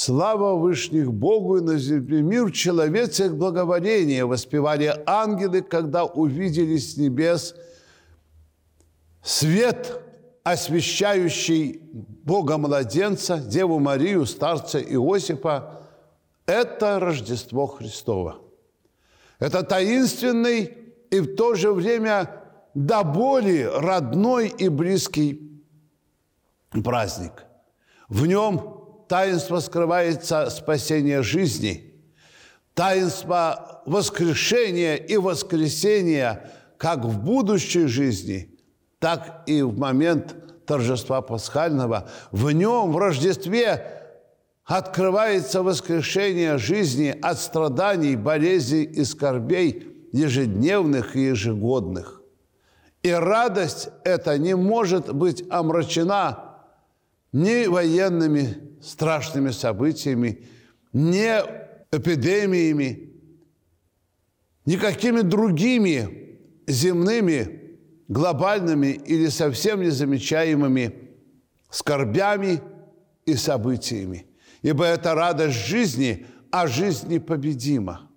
Слава Вышних Богу и на земле мир, человецах благоволение, воспевали ангелы, когда увидели с небес свет, освящающий Бога-младенца, Деву Марию, старца Иосифа. Это Рождество Христово. Это таинственный и в то же время до боли родной и близкий праздник. В нем таинство скрывается спасение жизни, таинство воскрешения и воскресения как в будущей жизни, так и в момент торжества пасхального. В нем, в Рождестве, открывается воскрешение жизни от страданий, болезней и скорбей ежедневных и ежегодных. И радость эта не может быть омрачена ни военными страшными событиями, ни эпидемиями, никакими другими земными, глобальными или совсем незамечаемыми скорбями и событиями. Ибо это радость жизни, а жизнь непобедима.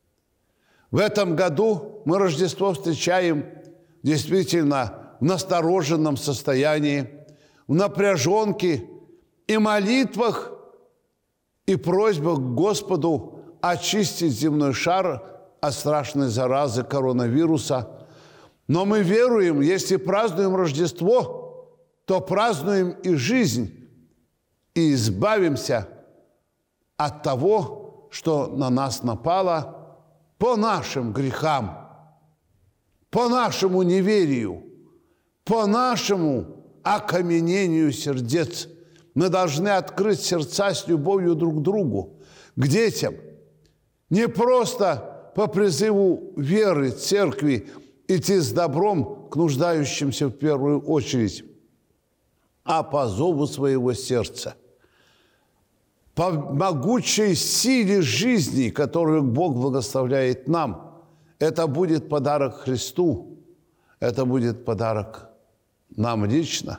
В этом году мы Рождество встречаем действительно в настороженном состоянии, в напряженке и молитвах, и просьбах к Господу очистить земной шар от страшной заразы коронавируса. Но мы веруем, если празднуем Рождество, то празднуем и жизнь, и избавимся от того, что на нас напало по нашим грехам, по нашему неверию, по нашему окаменению сердец. Мы должны открыть сердца с любовью друг к другу, к детям. Не просто по призыву веры, церкви идти с добром к нуждающимся в первую очередь, а по зову своего сердца, по могучей силе жизни, которую Бог благословляет нам. Это будет подарок Христу, это будет подарок нам лично.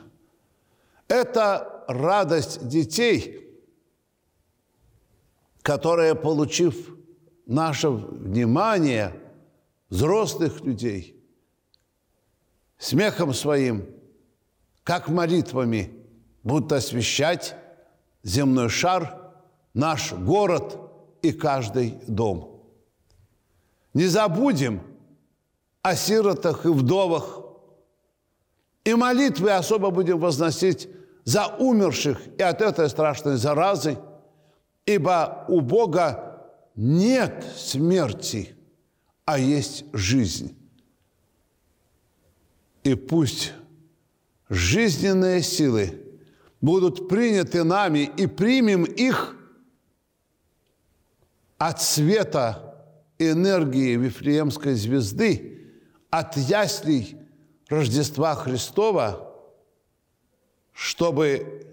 Это радость детей, которая, получив наше внимание, взрослых людей, смехом своим, как молитвами, будут освещать земной шар, наш город и каждый дом. Не забудем о сиротах и вдовах, и молитвы особо будем возносить за умерших и от этой страшной заразы, ибо у Бога нет смерти, а есть жизнь. И пусть жизненные силы будут приняты нами, и примем их от света энергии Вифлеемской звезды, от яслей Рождества Христова, чтобы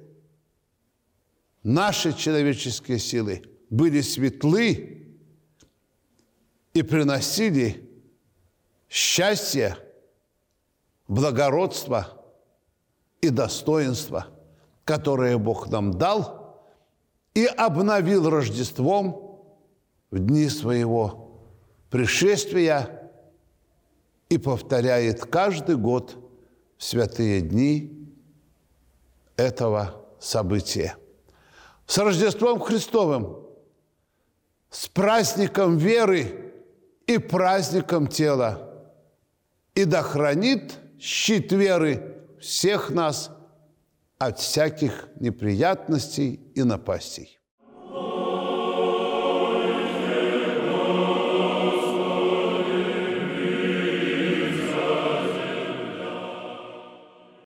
наши человеческие силы были светлы и приносили счастье, благородство и достоинство, которое Бог нам дал и обновил Рождеством в дни своего пришествия и повторяет каждый год в святые дни этого события. С Рождеством Христовым, с праздником веры и праздником тела. И да хранит щит веры всех нас от всяких неприятностей и напастей.